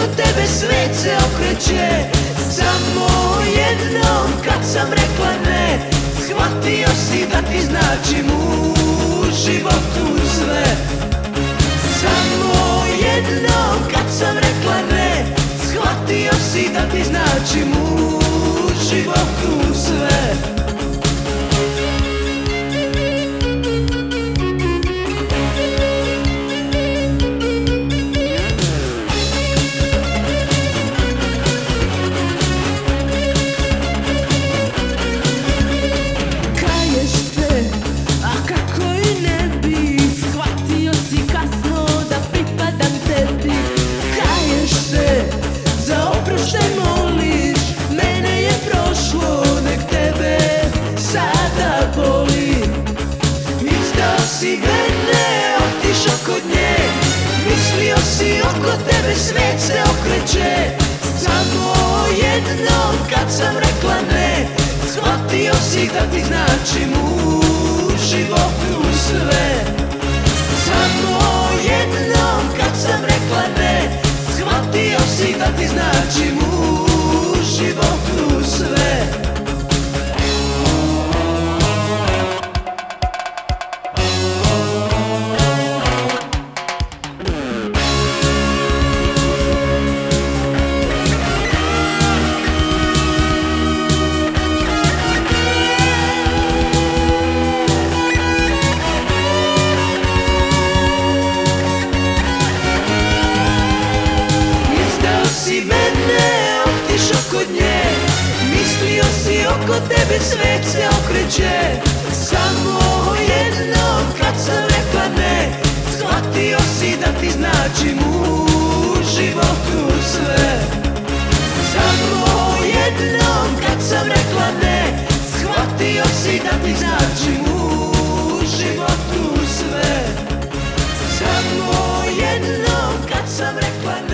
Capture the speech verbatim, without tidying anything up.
oko tebe svet se okreće. Samo jednom kad sam rekla ne, shvatio si da ti značim u životu sve. Samo jednom kad sam rekla ne, shvatio si da ti značim u životu sve. Si mene, otišao kod nje, mislio si oko tebe svet se okreće. Samo jednom kad sam rekla ne, shvatio si da ti značim u životu sve. Samo jednom kad sam rekla ne, shvatio si da ti značim u životu sve. Mislio si oko tebe svet se okreće. Samo jednom kad sam rekla ne, shvatio si da ti značim u životu sve. Samo jednom kad sam rekla ne, shvatio si da ti značim u životu sve. Samo jednom kad sam rekla ne.